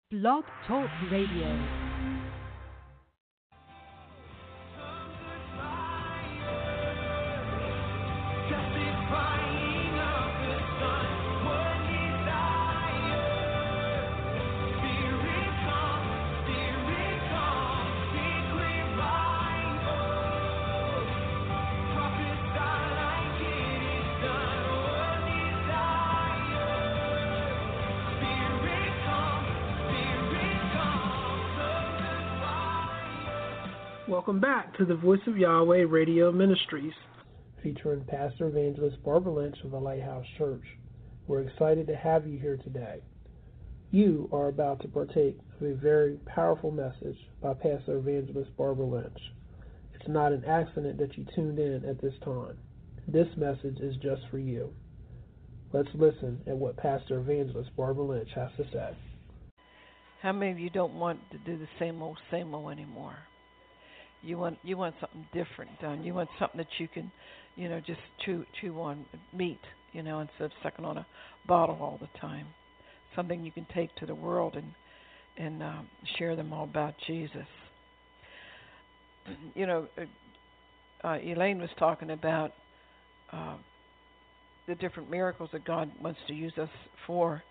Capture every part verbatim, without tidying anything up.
Blog Talk Radio. Welcome back to the Voice of Yahweh Radio Ministries, featuring Pastor Evangelist Barbara Lynch of the Lighthouse Church. We're excited to have you here today. You are about to partake of a very powerful message by Pastor Evangelist Barbara Lynch. It's not an accident that you tuned in at this time. This message is just for you. Let's listen at what Pastor Evangelist Barbara Lynch has to say. How many of you don't want to do the same old, same old anymore? You want you want something different done. You want something that you can, you know, just chew chew on meat, you know, instead of sucking on a bottle all the time. Something you can take to the world and and um, share them all about Jesus. You know, uh, Elaine was talking about uh, the different miracles that God wants to use us for.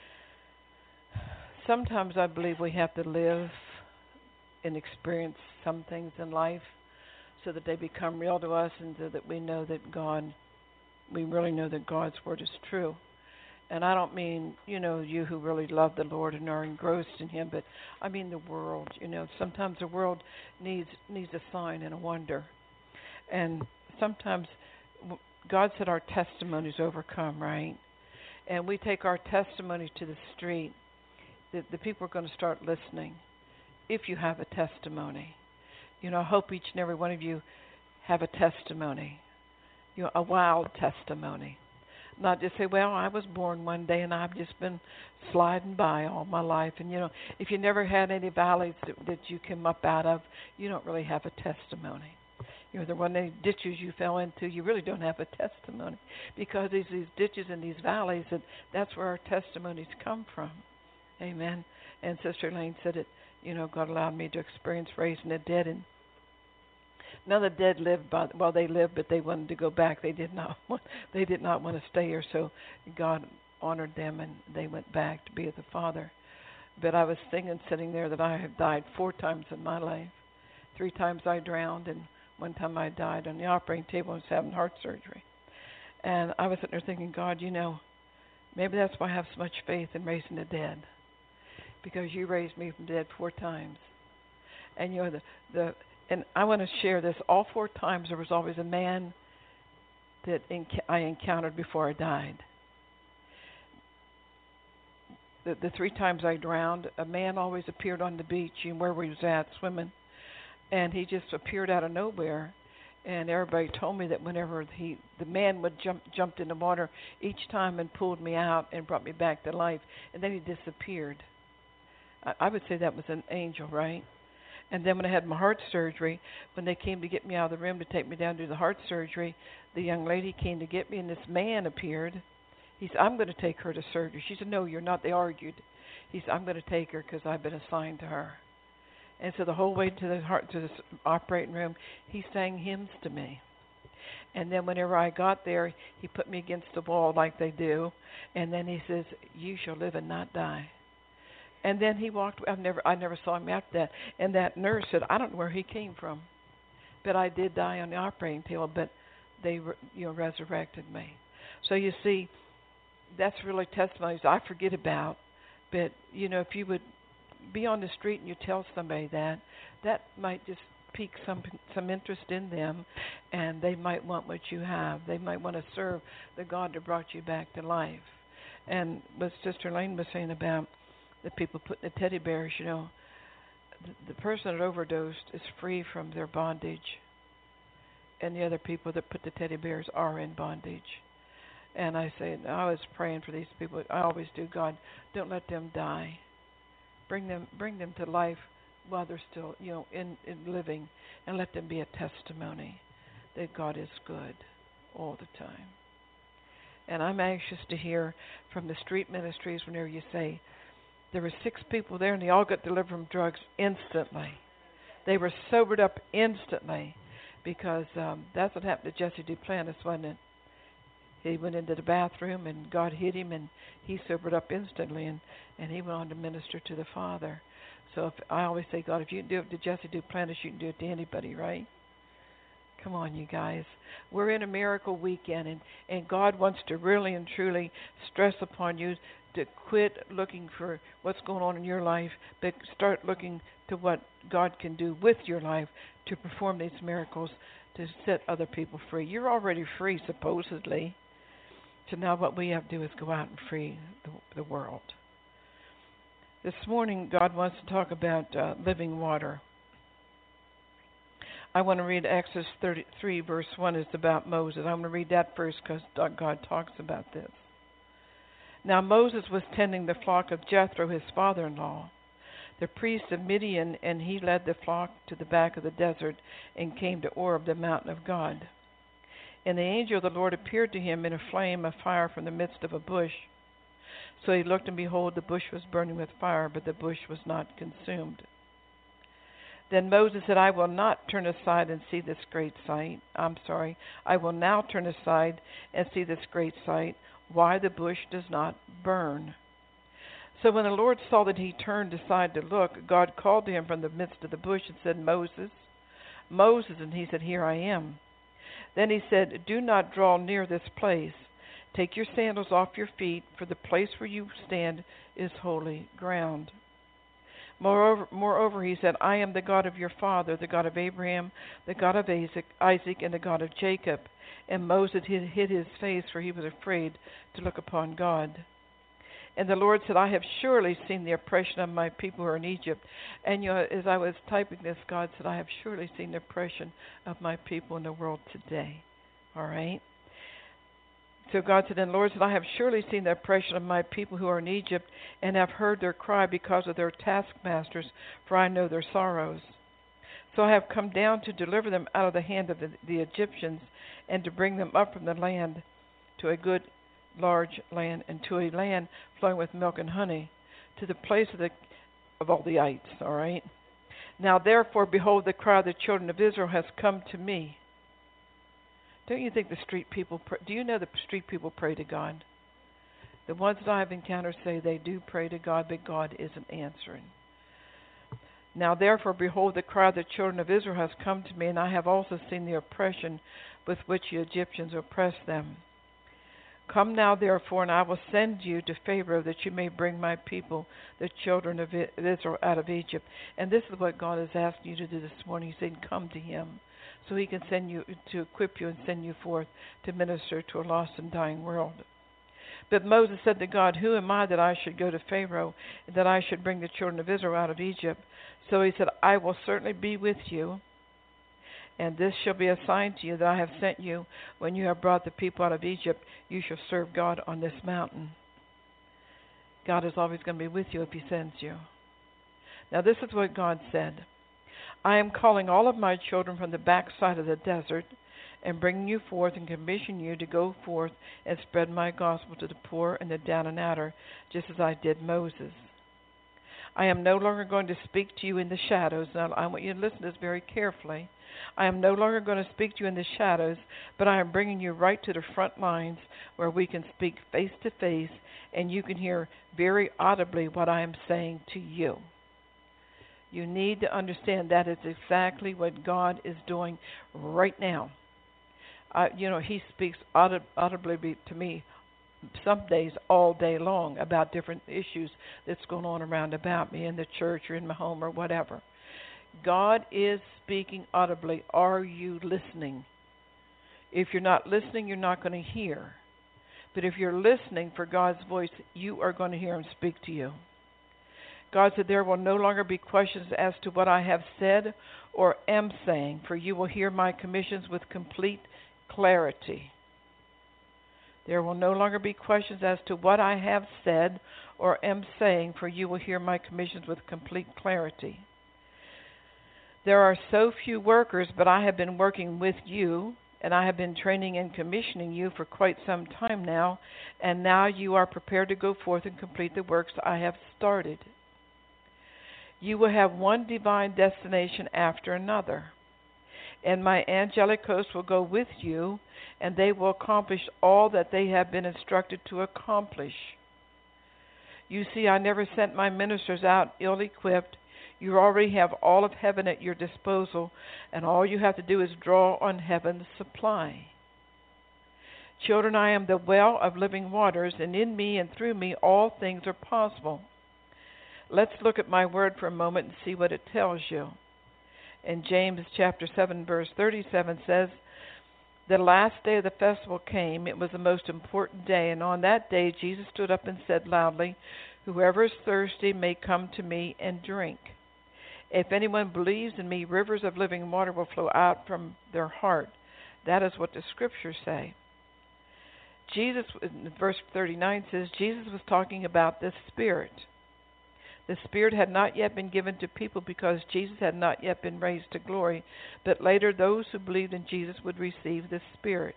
Sometimes I believe we have to live and experience some things in life so that they become real to us, and so that we know that God, we really know that God's Word is true. And I don't mean, you know, you who really love the Lord and are engrossed in Him, but I mean the world. You know, sometimes the world needs needs a sign and a wonder. And sometimes God said our testimonies overcome, right? And we take our testimony to the street, the, the people are going to start listening. If you have a testimony, you know, I hope each and every one of you have a testimony, you know, a wild testimony. Not just say, well, I was born one day and I've just been sliding by all my life. And, you know, if you never had any valleys that, that you came up out of, you don't really have a testimony. You know, there weren't any ditches you fell into, you really don't have a testimony. Because these, these ditches and these valleys, that that's where our testimonies come from. Amen. And Sister Elaine said it. You know, God allowed me to experience raising the dead, and none of the dead lived. By, well, they lived, but they wanted to go back. They did not want. They did not want to stay here. So God honored them, and they went back to be with the Father. But I was thinking, sitting there, that I have died four times in my life. Three times I drowned, and one time I died on the operating table. I was having heart surgery, and I was sitting there thinking, God, you know, maybe that's why I have so much faith in raising the dead. Because you raised me from dead four times. And you know the the and I want to share this. All four times there was always a man that enc- I encountered before I died. The the three times I drowned, a man always appeared on the beach and where we was at swimming, and he just appeared out of nowhere. And everybody told me that whenever he the man would jump jumped in the water each time and pulled me out and brought me back to life, and then he disappeared. I would say that was an angel, right? And then when I had my heart surgery, when they came to get me out of the room to take me down to do the heart surgery, the young lady came to get me, and this man appeared. He said, I'm going to take her to surgery. She said, no, you're not. They argued. He said, I'm going to take her because I've been assigned to her. And so the whole way to the heart to the operating room, he sang hymns to me. And then whenever I got there, he put me against the wall like they do, and then he says, you shall live and not die. And then he walked. I never, I never saw him after that. And that nurse said, "I don't know where he came from, but I did die on the operating table. But they, you know, resurrected me." So you see, that's really testimonies I forget about. But you know, if you would be on the street and you tell somebody that, that might just pique some some interest in them, and they might want what you have. They might want to serve the God that brought you back to life. And what Sister Elaine was saying about the people putting the teddy bears, you know, the, the person that overdosed is free from their bondage, and the other people that put the teddy bears are in bondage. And I say, I was praying for these people. I always do. God, don't let them die. Bring them, bring them to life while they're still, you know, in, in living, and let them be a testimony that God is good all the time. And I'm anxious to hear from the street ministries whenever you say, There were six people there, and they all got delivered from drugs instantly. They were sobered up instantly, because um, that's what happened to Jesse Duplantis, wasn't it? He went into the bathroom, and God hit him, and he sobered up instantly, and, and he went on to minister to the Father. So if, I always say, God, if you can do it to Jesse Duplantis, you can do it to anybody, right? Come on, you guys. We're in a miracle weekend, and, and God wants to really and truly stress upon you to quit looking for what's going on in your life, but start looking to what God can do with your life to perform these miracles to set other people free. You're already free, supposedly. So now what we have to do is go out and free the, the world. This morning, God wants to talk about uh, living water. I want to read Exodus thirty-three, verse one. It's about Moses. I'm going to read that first because God talks about this. Now Moses was tending the flock of Jethro, his father-in-law, the priest of Midian, and he led the flock to the back of the desert and came to Oreb, the mountain of God. And the angel of the Lord appeared to him in a flame of fire from the midst of a bush. So he looked, and behold, the bush was burning with fire, but the bush was not consumed. Then Moses said, I will not turn aside and see this great sight. I'm sorry, I will now turn aside and see this great sight, why the bush does not burn. So when the Lord saw that he turned aside to look, God called to him from the midst of the bush and said, Moses, Moses, and he said, Here I am. Then he said, Do not draw near this place. Take your sandals off your feet, for the place where you stand is holy ground. Moreover, moreover, he said, I am the God of your father, the God of Abraham, the God of Isaac, Isaac, and the God of Jacob. And Moses hid, hid his face, for he was afraid to look upon God. And the Lord said, I have surely seen the oppression of my people who are in Egypt. And you know, as I was typing this, God said, I have surely seen the oppression of my people in the world today. All right? So God said, and the Lord said, I have surely seen the oppression of my people who are in Egypt, and have heard their cry because of their taskmasters, for I know their sorrows. So I have come down to deliver them out of the hand of the, the Egyptians, and to bring them up from the land to a good large land, and to a land flowing with milk and honey, to the place of the of all the ites. All right. Now therefore, behold, the cry of the children of Israel has come to me. Don't you think the street people pray? Do you know the street people pray to God? The ones that I have encountered say they do pray to God, but God isn't answering. Now therefore, behold, the cry of the children of Israel has come to me, and I have also seen the oppression with which the Egyptians oppress them. Come now therefore, and I will send you to Pharaoh, that you may bring my people, the children of Israel, out of Egypt. And this is what God is asking you to do this morning. He's saying, come to him, so he can send you, to equip you and send you forth to minister to a lost and dying world. But Moses said to God, who am I that I should go to Pharaoh, and that I should bring the children of Israel out of Egypt? So he said, I will certainly be with you, and this shall be a sign to you that I have sent you. When you have brought the people out of Egypt, you shall serve God on this mountain. God is always going to be with you if he sends you. Now this is what God said. I am calling all of my children from the backside of the desert, and bringing you forth and commission you to go forth and spread my gospel to the poor and the down and outer, just as I did Moses. I am no longer going to speak to you in the shadows. Now I want you to listen to this very carefully. I am no longer going to speak to you in the shadows, but I am bringing you right to the front lines where we can speak face to face, and you can hear very audibly what I am saying to you. You need to understand that is exactly what God is doing right now. Uh, you know, he speaks audib- audibly to me some days all day long about different issues that's going on around about me in the church or in my home or whatever. God is speaking audibly. Are you listening? If you're not listening, you're not going to hear. But if you're listening for God's voice, you are going to hear him speak to you. God said, there will no longer be questions as to what I have said or am saying, for you will hear my commissions with complete clarity. There will no longer be questions as to what I have said or am saying, for you will hear my commissions with complete clarity. There are so few workers, but I have been working with you, and I have been training and commissioning you for quite some time now, and now you are prepared to go forth and complete the works I have started. You will have one divine destination after another, and my angelic host will go with you, and they will accomplish all that they have been instructed to accomplish. You see, I never sent my ministers out ill-equipped. You already have all of heaven at your disposal, and all you have to do is draw on heaven's supply. Children, I am the well of living waters, and in me and through me all things are possible. Let's look at my word for a moment and see what it tells you. In James chapter seven, verse thirty-seven says, the last day of the festival came. It was the most important day, and on that day Jesus stood up and said loudly, whoever is thirsty may come to me and drink. If anyone believes in me, rivers of living water will flow out from their heart. That is what the scriptures say. Jesus, in verse thirty-nine says, Jesus was talking about the Spirit. The Spirit had not yet been given to people because Jesus had not yet been raised to glory, but later those who believed in Jesus would receive the Spirit.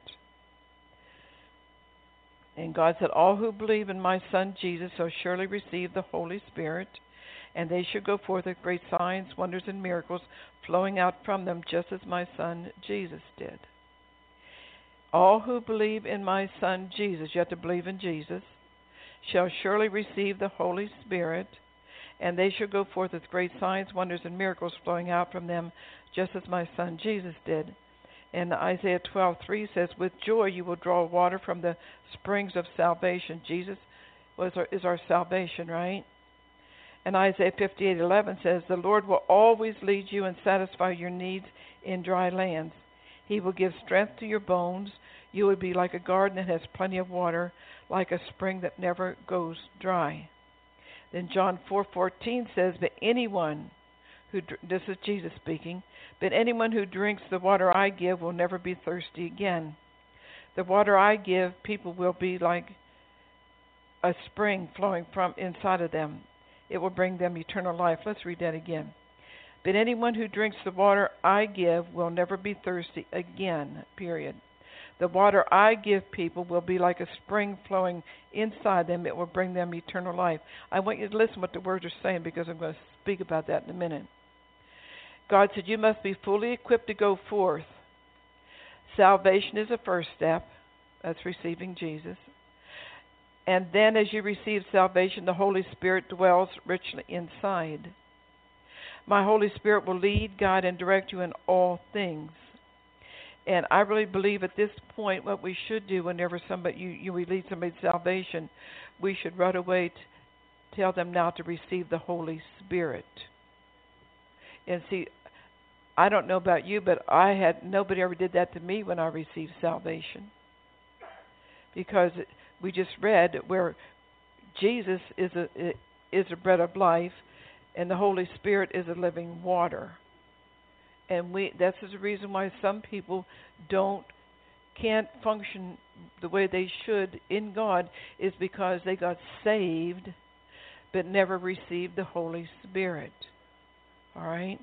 And God said, all who believe in my Son Jesus shall surely receive the Holy Spirit, and they shall go forth with great signs, wonders, and miracles flowing out from them, just as my Son Jesus did. All who believe in my Son Jesus, you have to believe in Jesus, shall surely receive the Holy Spirit, and they shall go forth with great signs, wonders, and miracles flowing out from them, just as my Son Jesus did. And Isaiah twelve three says, with joy you will draw water from the springs of salvation. Jesus was our, is our salvation, right? And Isaiah fifty-eight eleven says, the Lord will always lead you and satisfy your needs in dry lands. He will give strength to your bones. You will be like a garden that has plenty of water, like a spring that never goes dry. Then John four fourteen says, but anyone who, this is Jesus speaking, but anyone who drinks the water I give will never be thirsty again. The water I give people will be like a spring flowing from inside of them. It will bring them eternal life. Let's read that again. But anyone who drinks the water I give will never be thirsty again, period. The water I give people will be like a spring flowing inside them. It will bring them eternal life. I want you to listen to what the words are saying, because I'm going to speak about that in a minute. God said, you must be fully equipped to go forth. Salvation is the first step. That's receiving Jesus. And then as you receive salvation, the Holy Spirit dwells richly inside. My Holy Spirit will lead, guide, and direct you in all things. And I really believe at this point what we should do whenever somebody you, you lead somebody to salvation, we should right away t- tell them now to receive the Holy Spirit. And see, I don't know about you, but I had nobody ever did that to me when I received salvation. Because we just read where Jesus is a is a bread of life, and the Holy Spirit is a living water. And we that's the reason why some people don't can't function the way they should in God, is because they got saved but never received the Holy Spirit. All right?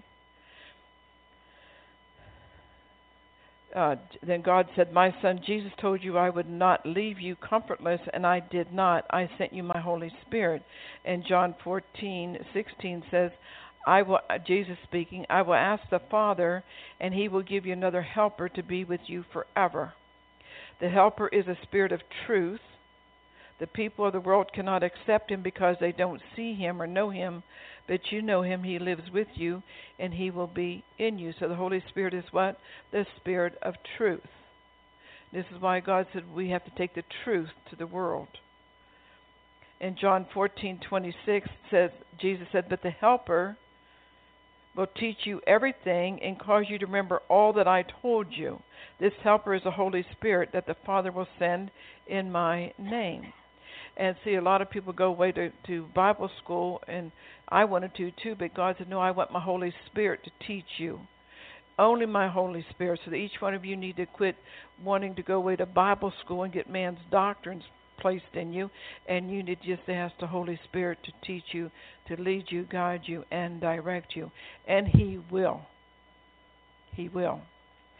Uh, then God said, my Son Jesus told you I would not leave you comfortless, and I did not. I sent you my Holy Spirit. And John fourteen sixteen says, I will, Jesus speaking, I will ask the Father, and he will give you another helper to be with you forever. The helper is a spirit of truth. The people of the world cannot accept him because they don't see him or know him, but you know him. He lives with you, and he will be in you. So the Holy Spirit is what? The Spirit of truth. This is why God said we have to take the truth to the world. In John fourteen twenty-six says, Jesus said, but the helper will teach you everything and cause you to remember all that I told you. This helper is the Holy Spirit that the Father will send in my name. And see, a lot of people go away to, to Bible school, and I wanted to too, but God said, no, I want my Holy Spirit to teach you. Only my Holy Spirit. So that each one of you need to quit wanting to go away to Bible school and get man's doctrines placed in you, and you need just to ask the Holy Spirit to teach you, to lead you, guide you, and direct you. And he will. He will.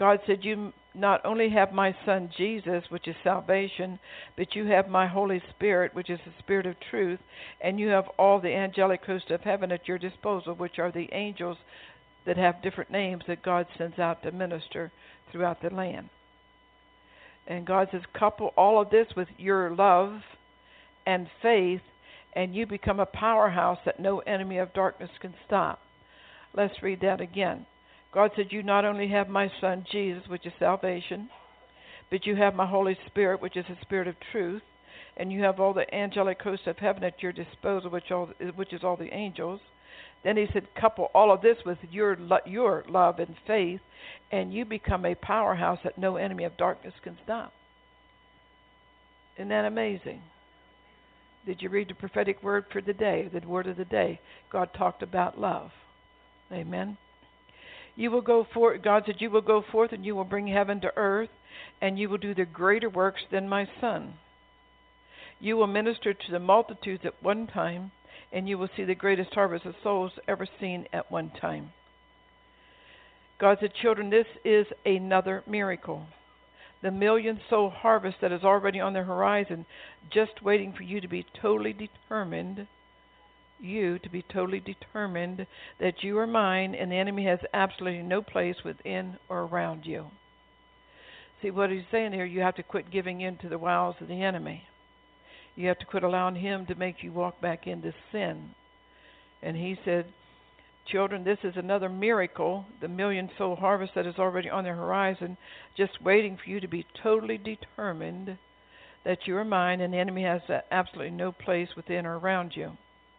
God said, you not only have my Son Jesus, which is salvation, but you have my Holy Spirit, which is the Spirit of truth, and you have all the angelic host of heaven at your disposal, which are the angels that have different names that God sends out to minister throughout the land. And God says, couple all of this with your love and faith, and you become a powerhouse that no enemy of darkness can stop. Let's read that again. God said, you not only have my Son Jesus, which is salvation, but you have my Holy Spirit, which is the Spirit of truth, and you have all the angelic hosts of heaven at your disposal, which, all, which is all the angels. Then he said, couple all of this with your your love and faith, and you become a powerhouse that no enemy of darkness can stop. Isn't that amazing? Did you read the prophetic word for the day, the word of the day? God talked about love. Amen. You will go forth, God said, you will go forth and you will bring heaven to earth, and you will do the greater works than my Son. You will minister to the multitudes at one time, and you will see the greatest harvest of souls ever seen at one time. God said, children, this is another miracle. The million soul harvest that is already on the horizon, just waiting for you to be totally determined you to be totally determined that you are mine and the enemy has absolutely no place within or around you. See, what he's saying here, you have to quit giving in to the wiles of the enemy. You have to quit allowing him to make you walk back into sin. And he said, children, this is another miracle, the million soul harvest that is already on the horizon, just waiting for you to be totally determined that you are mine and the enemy has absolutely no place within or around you.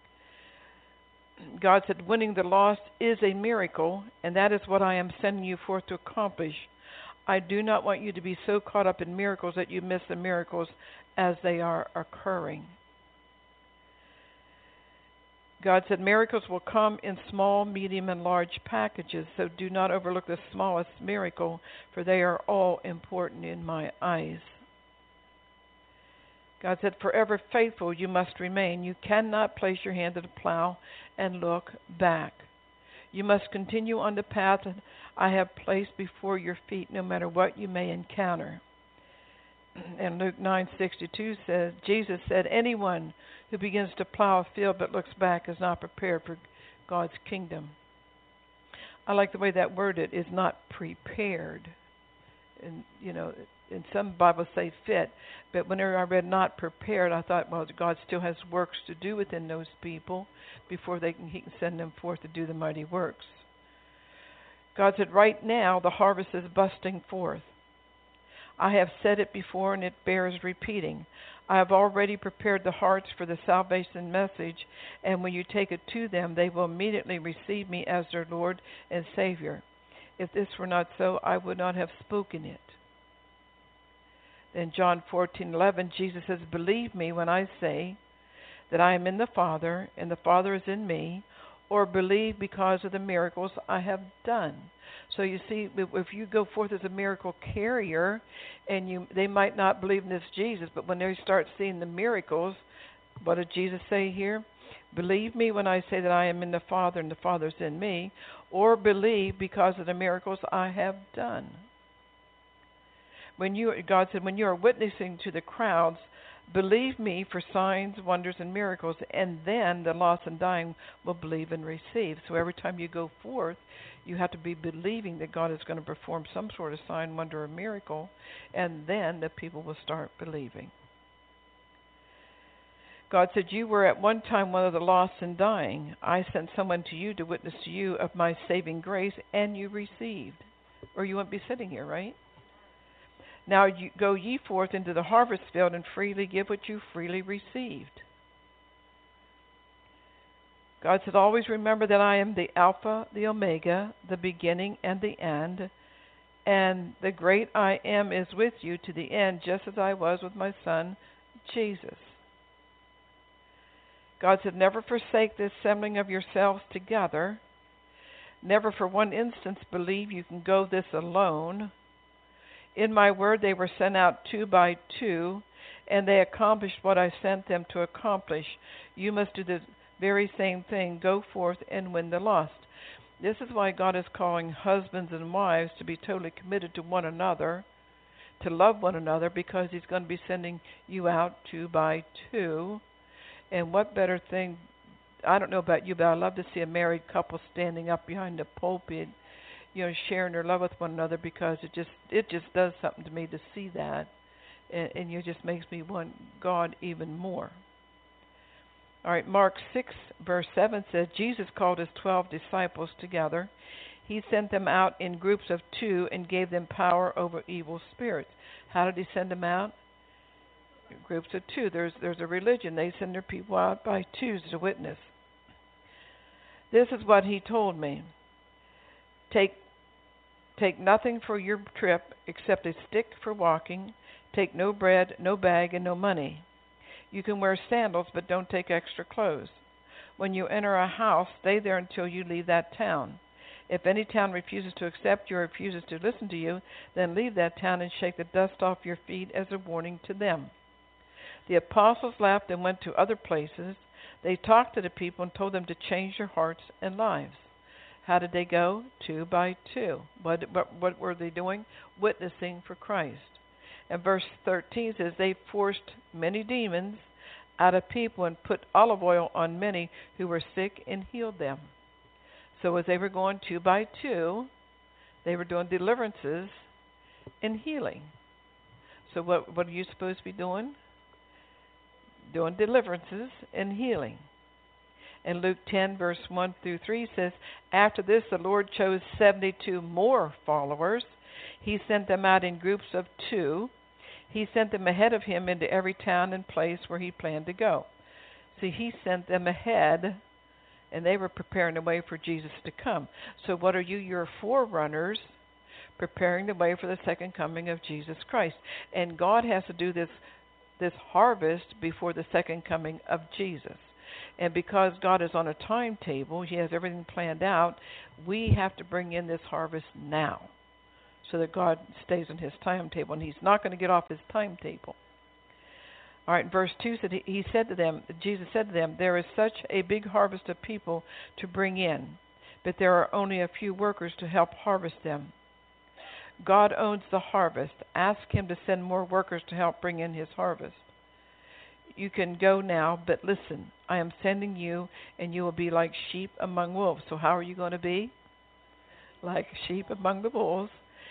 God said, winning the lost is a miracle, and that is what I am sending you forth to accomplish. I do not want you to be so caught up in miracles that you miss the miracles as they are occurring. God said, miracles will come in small, medium, and large packages, so do not overlook the smallest miracle, for they are all important in my eyes. God said, forever faithful you must remain. You cannot place your hand to the plow and look back. You must continue on the path that I have placed before your feet, no matter what you may encounter. And Luke nine sixty-two says, Jesus said, anyone who begins to plow a field but looks back is not prepared for God's kingdom. I like the way that worded is not prepared. And, you know, and some Bibles say fit, but whenever I read not prepared, I thought, well, God still has works to do within those people before they can, he can send them forth to do the mighty works. God said, right now the harvest is busting forth. I have said it before and it bears repeating. I have already prepared the hearts for the salvation message, and when you take it to them, they will immediately receive me as their Lord and Savior. If this were not so, I would not have spoken it. Then John fourteen eleven, Jesus says, believe me when I say that I am in the Father and the Father is in me, or believe because of the miracles I have done. So you see, if you go forth as a miracle carrier, and you, they might not believe in this Jesus, but when they start seeing the miracles, what did Jesus say here? Believe me when I say that I am in the Father and the Father is in me, or believe because of the miracles I have done. When you, God said, when you are witnessing to the crowds, believe me for signs, wonders, and miracles, and then the lost and dying will believe and receive. So every time you go forth, you have to be believing that God is going to perform some sort of sign, wonder, or miracle, and then the people will start believing. God said, you were at one time one of the lost and dying. I sent someone to you to witness to you of my saving grace, and you received. Or you wouldn't be sitting here, right? Now you go ye forth into the harvest field and freely give what you freely received. God said, always remember that I am the Alpha, the Omega, the beginning and the end, and the great I am is with you to the end, just as I was with my Son, Jesus. God said, never forsake the assembling of yourselves together. Never for one instance believe you can go this alone. In my word they were sent out two by two, and they accomplished what I sent them to accomplish. You must do the very same thing. Go forth and win the lost. This is why God is calling husbands and wives to be totally committed to one another, to love one another, because He's going to be sending you out two by two. And what better thing, I don't know about you, but I love to see a married couple standing up behind the pulpit, you know, sharing their love with one another, because it just it just does something to me to see that. And, and it just makes me want God even more. All right, Mark six, verse seven says, Jesus called His twelve disciples together. He sent them out in groups of two and gave them power over evil spirits. How did He send them out? In groups of two. There's, there's a religion. They send their people out by twos to witness. This is what He told me. Take, take nothing for your trip except a stick for walking. Take no bread, no bag, and no money. You can wear sandals, but don't take extra clothes. When you enter a house, stay there until you leave that town. If any town refuses to accept you or refuses to listen to you, then leave that town and shake the dust off your feet as a warning to them. The apostles left and went to other places. They talked to the people and told them to change their hearts and lives. How did they go? Two by two. What, what, what were they doing? Witnessing for Christ. And verse thirteen says, they forced many demons out of people and put olive oil on many who were sick and healed them. So as they were going two by two, they were doing deliverances and healing. So what, what are you supposed to be doing? Doing deliverances and healing. And Luke ten, verse one through three says, after this the Lord chose seventy-two more followers. He sent them out in groups of two. He sent them ahead of Him into every town and place where He planned to go. See, He sent them ahead, and they were preparing the way for Jesus to come. So what are you? Your forerunners, preparing the way for the second coming of Jesus Christ. And God has to do this, this harvest before the second coming of Jesus. And because God is on a timetable, He has everything planned out, we have to bring in this harvest now, so that God stays on His timetable, and He's not going to get off His timetable. All right, verse two said, he, he said to them, Jesus said to them, there is such a big harvest of people to bring in, but there are only a few workers to help harvest them. God owns the harvest. Ask Him to send more workers to help bring in His harvest. You can go now, but listen, I am sending you, and you will be like sheep among wolves. So how are you going to be? Like sheep among the wolves.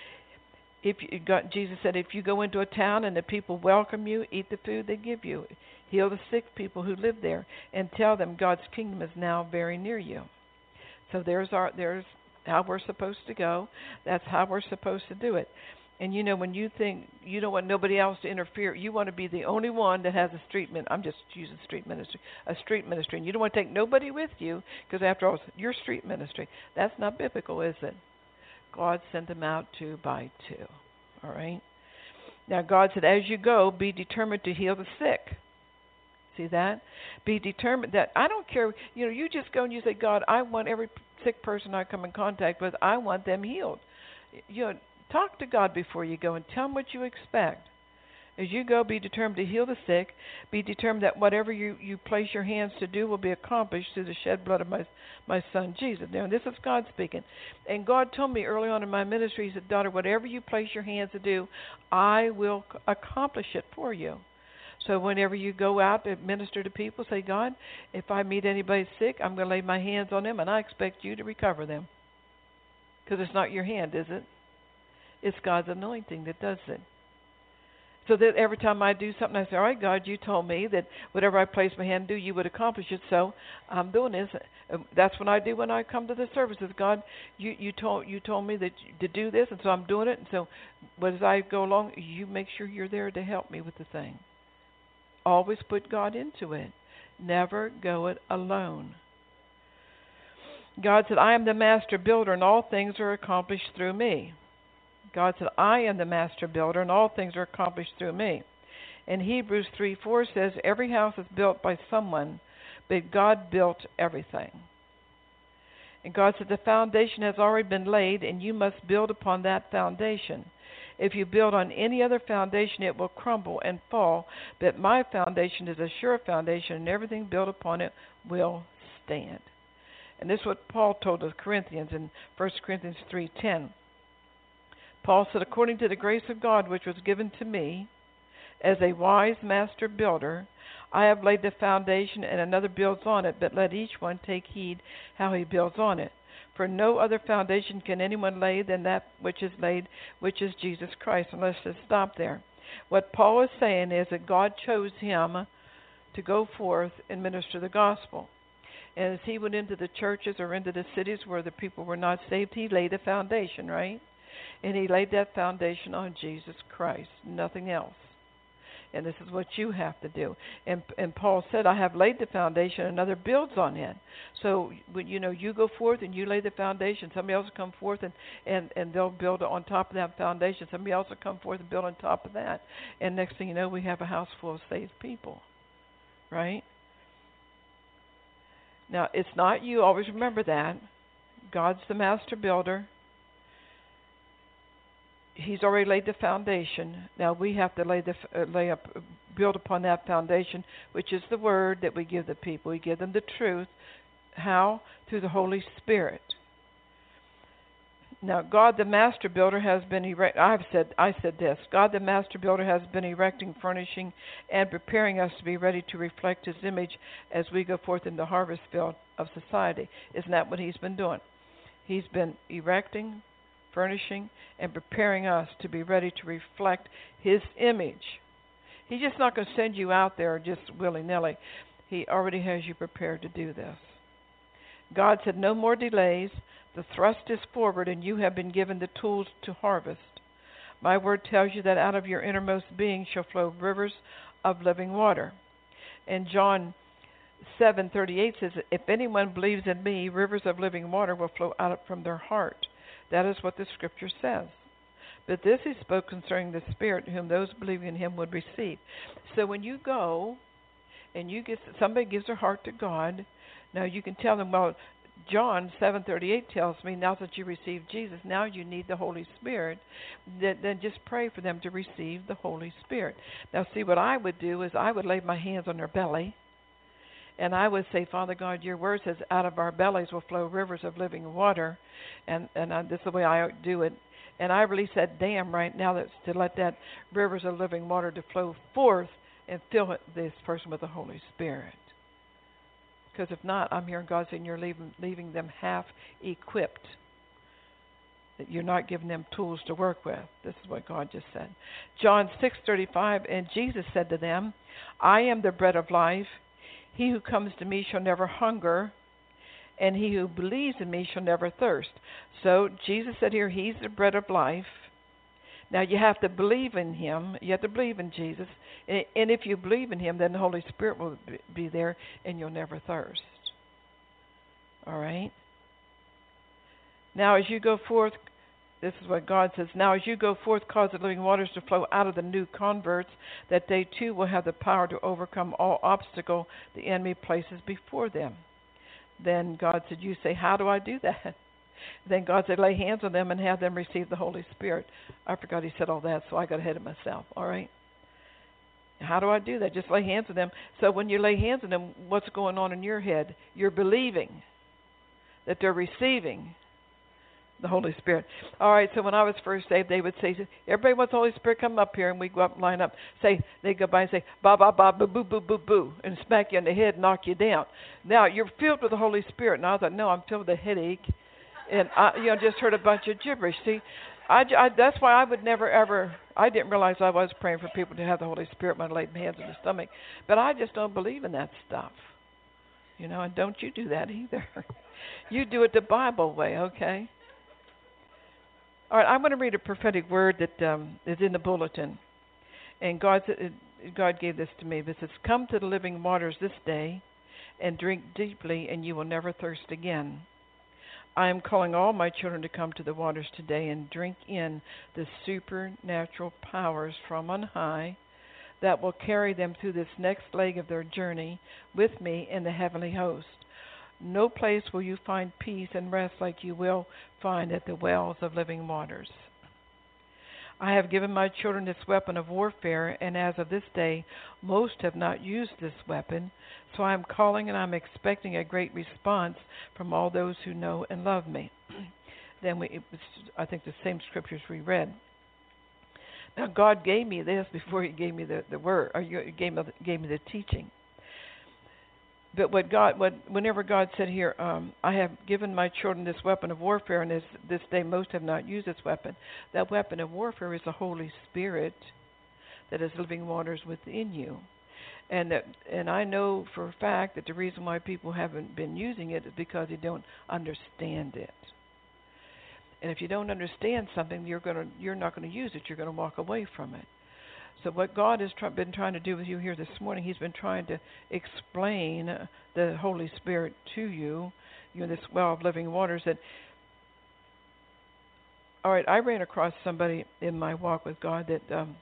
If you got, Jesus said, if you go into a town and the people welcome you, eat the food they give you, heal the sick people who live there, and tell them God's kingdom is now very near you. So there's our there's how we're supposed to go. That's how we're supposed to do it. And you know, when you think you don't want nobody else to interfere, you want to be the only one that has a street ministry. I'm just using street ministry, a street ministry, and you don't want to take nobody with you, because after all, it's your street ministry. That's not biblical, is it? God sent them out two by two. All right? Now, God said, as you go, be determined to heal the sick. See that? Be determined that, I don't care, you know, you just go and you say, God, I want every sick person I come in contact with, I want them healed. You know, talk to God before you go and tell Him what you expect. As you go, be determined to heal the sick. Be determined that whatever you, you place your hands to do will be accomplished through the shed blood of my my Son, Jesus. Now, this is God speaking. And God told me early on in my ministry, He said, daughter, whatever you place your hands to do, I will accomplish it for you. So whenever you go out to minister to people, say, God, if I meet anybody sick, I'm going to lay my hands on them, and I expect you to recover them. Because it's not your hand, is it? It's God's anointing that does it. So that every time I do something, I say, all right, God, you told me that whatever I place my hand to do, you would accomplish it. So I'm doing this. That's what I do when I come to the services. God, you, you told you told me that to do this, and so I'm doing it. And so as I go along, you make sure you're there to help me with the thing. Always put God into it. Never go it alone. God said, I am the master builder, and all things are accomplished through me. God said, I am the master builder, and all things are accomplished through me. And Hebrews three four says, every house is built by someone, but God built everything. And God said, the foundation has already been laid, and you must build upon that foundation. If you build on any other foundation, it will crumble and fall, but my foundation is a sure foundation, and everything built upon it will stand. And this is what Paul told the Corinthians in First Corinthians three ten. Paul said, according to the grace of God which was given to me, as a wise master builder, I have laid the foundation, and another builds on it, but let each one take heed how he builds on it. For no other foundation can anyone lay than that which is laid, which is Jesus Christ. And let's just stop there. What Paul is saying is that God chose him to go forth and minister the gospel. And as he went into the churches or into the cities where the people were not saved, he laid a foundation, right? And he laid that foundation on Jesus Christ, nothing else. And this is what you have to do. And and Paul said, I have laid the foundation, another builds on it. So, you know, you go forth and you lay the foundation. Somebody else will come forth and, and, and they'll build on top of that foundation. Somebody else will come forth and build on top of that. And next thing you know, we have a house full of saved people. Right? Now, it's not you. Always remember that. God's the master builder. He's already laid the foundation. Now we have to lay the uh, lay up, build upon that foundation, which is the word that we give the people. We give them the truth. How? Through the Holy Spirit. Now, God, the master builder, has been erect. I've said, I said this. God, the master builder, has been erecting, furnishing, and preparing us to be ready to reflect His image as we go forth in the harvest field of society. Isn't that what He's been doing? He's been erecting, furnishing, and preparing us to be ready to reflect His image. He's just not going to send you out there just willy-nilly. He already has you prepared to do this. God said, no more delays. The thrust is forward, and you have been given the tools to harvest. My word tells you that out of your innermost being shall flow rivers of living water. And John seven thirty-eight says, if anyone believes in me, rivers of living water will flow out from their heart. That is what the Scripture says. But this he spoke concerning the Spirit, whom those believing in Him would receive. So when you go and you get somebody gives their heart to God, now you can tell them, well, John seven thirty-eight tells me, now that you receive Jesus, now you need the Holy Spirit. Then, then just pray for them to receive the Holy Spirit. Now, see, what I would do is I would lay my hands on their belly, and I would say, Father God, your word says, out of our bellies will flow rivers of living water. And, and I, this is the way I do it. And I release that dam right now that's to let that rivers of living water to flow forth and fill this person with the Holy Spirit. Because if not, I'm hearing God saying you're leaving, leaving them half-equipped. That you're not giving them tools to work with. This is what God just said. John six thirty-five, and Jesus said to them, I am the bread of life. He who comes to me shall never hunger, and he who believes in me shall never thirst. So Jesus said here, He's the bread of life. Now you have to believe in Him. You have to believe in Jesus. And if you believe in Him, then the Holy Spirit will be there, and you'll never thirst. All right? Now as you go forth, this is what God says, now as you go forth, cause the living waters to flow out of the new converts, that they too will have the power to overcome all obstacle the enemy places before them. Then God said, you say, how do I do that? Then God said, lay hands on them and have them receive the Holy Spirit. I forgot He said all that, so I got ahead of myself. All right? How do I do that? Just lay hands on them. So when you lay hands on them, what's going on in your head? You're believing that they're receiving the Holy Spirit. All right, so when I was first saved, they would say, everybody wants the Holy Spirit, come up here, and we'd go up and line up. Say, they'd go by and say, ba, ba, ba, boo, boo, boo, boo, boo, and smack you in the head, knock you down. Now, you're filled with the Holy Spirit. And I thought, no, I'm filled with a headache. And I, you know, just heard a bunch of gibberish. See, I, I, that's why I would never, ever, I didn't realize I was praying for people to have the Holy Spirit when I laid my hands on the stomach. But I just don't believe in that stuff. You know, and don't you do that either. You do it the Bible way, okay? All right, I'm going to read a prophetic word that um, is in the bulletin. And God, God gave this to me. This says, come to the living waters this day and drink deeply, and you will never thirst again. I am calling all my children to come to the waters today and drink in the supernatural powers from on high that will carry them through this next leg of their journey with me in the heavenly host. No place will you find peace and rest like you will find at the wells of living waters. I have given my children this weapon of warfare, and as of this day, most have not used this weapon. So I am calling and I'm expecting a great response from all those who know and love me. Then we, it was, I think, the same scriptures we read. Now, God gave me this before He gave me the, the word, or He gave me, gave me the teaching. But what God, what whenever God said here, um, I have given my children this weapon of warfare, and this, this day most have not used this weapon. That weapon of warfare is the Holy Spirit that is living waters within you. And that, and I know for a fact that the reason why people haven't been using it is because they don't understand it. And if you don't understand something, you're gonna you're not going to use it. You're going to walk away from it. So what God has try, been trying to do with you here this morning, He's been trying to explain the Holy Spirit to you, you know, this well of living waters. That, all right, I ran across somebody in my walk with God that um,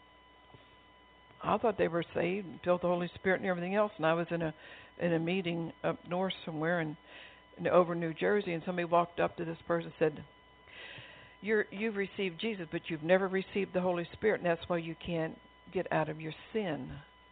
I thought they were saved and filled the Holy Spirit and everything else. And I was in a in a meeting up north somewhere in, in over New Jersey, and somebody walked up to this person and said, You're, you've received Jesus, but you've never received the Holy Spirit, and that's why you can't get out of your sin.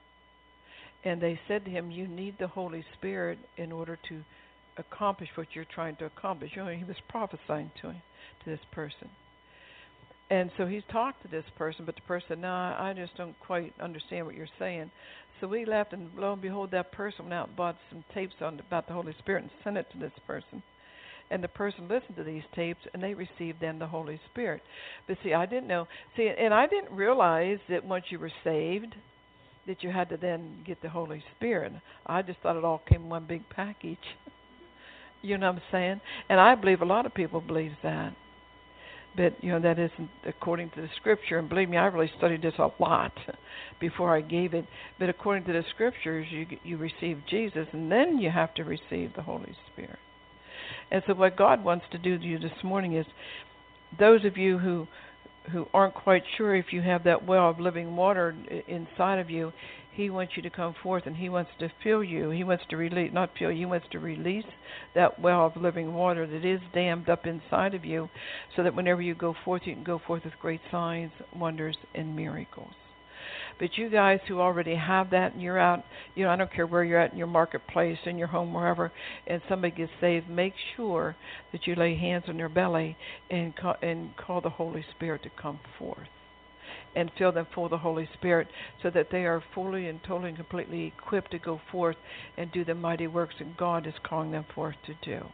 And they said to him, you need the Holy Spirit in order to accomplish what you're trying to accomplish. You know, he was prophesying to him, to this person. And so he's talked to this person, but the person said, no, I just don't quite understand what you're saying. So we left, and lo and behold, that person went out and bought some tapes on about the Holy Spirit and sent it to this person. And the person listened to these tapes, and they received then the Holy Spirit. But see, I didn't know. See, and I didn't realize that once you were saved, that you had to then get the Holy Spirit. I just thought it all came in one big package. You know what I'm saying? And I believe a lot of people believe that. But, you know, that isn't according to the Scripture. And believe me, I really studied this a lot before I gave it. But according to the Scriptures, you you receive Jesus, and then you have to receive the Holy Spirit. And so what God wants to do to you this morning is, those of you who who aren't quite sure if you have that well of living water inside of you, He wants you to come forth, and He wants to fill you. He wants to release, not fill you, He wants to release that well of living water that is dammed up inside of you, so that whenever you go forth, you can go forth with great signs, wonders, and miracles. But you guys who already have that, and you're out, you know, I don't care where you're at in your marketplace, in your home, wherever, and somebody gets saved, make sure that you lay hands on their belly and call, and call the Holy Spirit to come forth. And fill them full of the Holy Spirit, so that they are fully and totally and completely equipped to go forth and do the mighty works that God is calling them forth to do.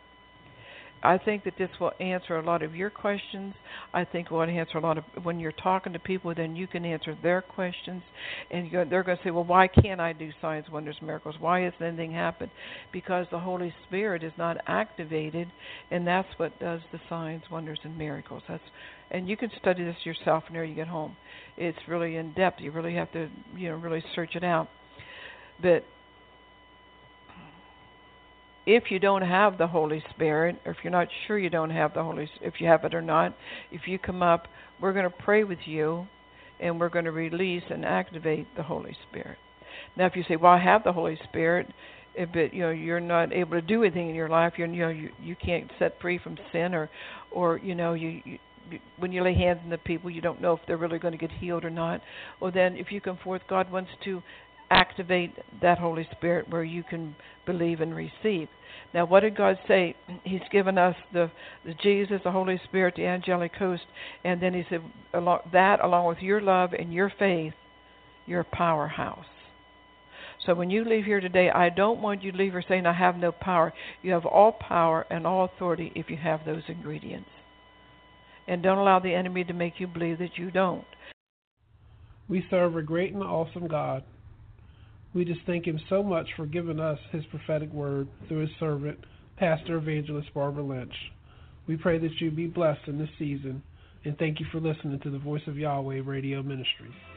I think that this will answer a lot of your questions. I think it will answer a lot of, when you're talking to people, then you can answer their questions. And you're, they're going to say, well, why can't I do signs, wonders, miracles? Why hasn't anything happened? Because the Holy Spirit is not activated, and that's what does the signs, wonders, and miracles. That's, and you can study this yourself whenever you get home. It's really in depth. You really have to, you know, really search it out. But if you don't have the Holy Spirit, or if you're not sure you don't have the Holy Spirit, if you have it or not, if you come up, we're going to pray with you, and we're going to release and activate the Holy Spirit. Now, if you say, well, I have the Holy Spirit, but you know you're not able to do anything in your life, you're, you know you, you can't set free from sin, or, or you know you, you when you lay hands on the people, you don't know if they're really going to get healed or not. Well, then, if you come forth, God wants to activate that Holy Spirit where you can believe and receive. Now, what did God say? He's given us the, the Jesus, the Holy Spirit, the angelic host, and then He said, along, that along with your love and your faith, you're a powerhouse. So when you leave here today, I don't want you to leave here saying, I have no power. You have all power and all authority if you have those ingredients. And don't allow the enemy to make you believe that you don't. We serve a great and awesome God. We just thank Him so much for giving us His prophetic word through His servant, Pastor Evangelist Barbara Lynch. We pray that you be blessed in this season, and thank you for listening to the Voice of Yahweh Radio Ministries.